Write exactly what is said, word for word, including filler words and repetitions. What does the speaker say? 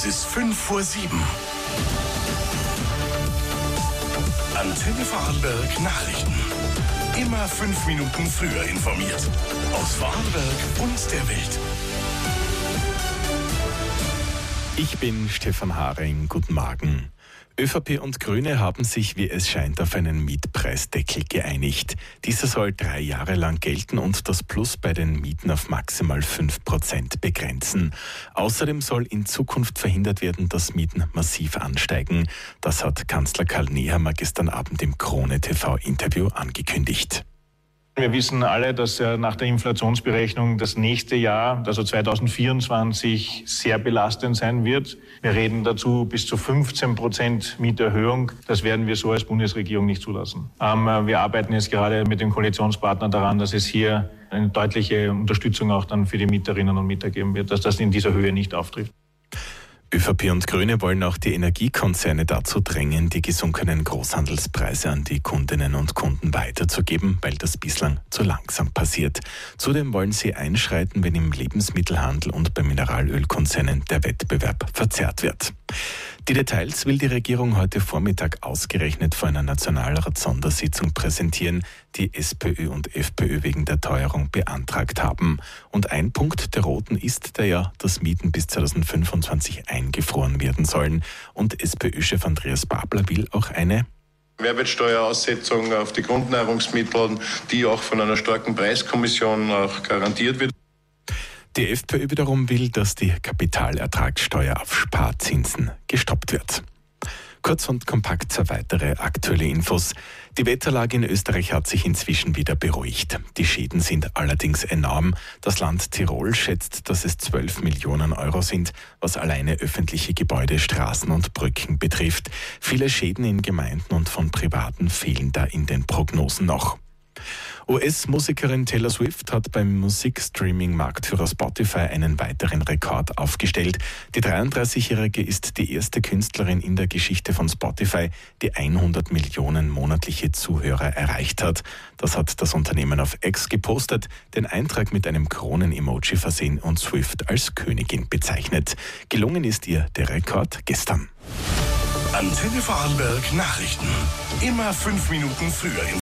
Es ist fünf vor sieben. Antenne Vorarlberg Nachrichten. Immer fünf Minuten früher informiert. Aus Vorarlberg und der Welt. Ich bin Stefan Haring. Guten Morgen. ÖVP und Grüne haben sich, wie es scheint, auf einen Mietpreisdeckel geeinigt. Dieser soll drei Jahre lang gelten und das Plus bei den Mieten auf maximal fünf Prozent begrenzen. Außerdem soll in Zukunft verhindert werden, dass Mieten massiv ansteigen. Das hat Kanzler Karl Nehammer gestern Abend im Krone-T V-Interview angekündigt. Wir wissen alle, dass ja nach der Inflationsberechnung das nächste Jahr, also zweitausendvierundzwanzig, sehr belastend sein wird. Wir reden dazu bis zu fünfzehn Prozent Mieterhöhung. Das werden wir so als Bundesregierung nicht zulassen. Ähm, wir arbeiten jetzt gerade mit dem Koalitionspartner daran, dass es hier eine deutliche Unterstützung auch dann für die Mieterinnen und Mieter geben wird, dass das in dieser Höhe nicht auftrifft. ÖVP und Grüne wollen auch die Energiekonzerne dazu drängen, die gesunkenen Großhandelspreise an die Kundinnen und Kunden weiterzugeben, weil das bislang zu langsam passiert. Zudem wollen sie einschreiten, wenn im Lebensmittelhandel und bei Mineralölkonzernen der Wettbewerb verzerrt wird. Die Details will die Regierung heute Vormittag ausgerechnet vor einer Nationalrat-Sondersitzung präsentieren, die SPÖ und FPÖ wegen der Teuerung beantragt haben. Und ein Punkt der Roten ist der ja, dass Mieten bis zweitausendfünfundzwanzig eingefroren werden sollen. Und SPÖ-Chef Andreas Babler will auch eine Mehrwertsteueraussetzung auf die Grundnahrungsmittel, die auch von einer starken Preiskommission auch garantiert wird. Die FPÖ wiederum will, dass die Kapitalertragssteuer auf Sparzinsen gestoppt wird. Kurz und kompakt zwei weitere aktuelle Infos. Die Wetterlage in Österreich hat sich inzwischen wieder beruhigt. Die Schäden sind allerdings enorm. Das Land Tirol schätzt, dass es zwölf Millionen Euro sind, was alleine öffentliche Gebäude, Straßen und Brücken betrifft. Viele Schäden in Gemeinden und von Privaten fehlen da in den Prognosen noch. U S-Musikerin Taylor Swift hat beim Musikstreaming-Marktführer Spotify einen weiteren Rekord aufgestellt. Die dreiunddreißigjährige ist die erste Künstlerin in der Geschichte von Spotify, die hundert Millionen monatliche Zuhörer erreicht hat. Das hat das Unternehmen auf X gepostet, den Eintrag mit einem Kronen-Emoji versehen und Swift als Königin bezeichnet. Gelungen ist ihr der Rekord gestern. Antenne Vorarlberg Nachrichten. Immer fünf Minuten früher.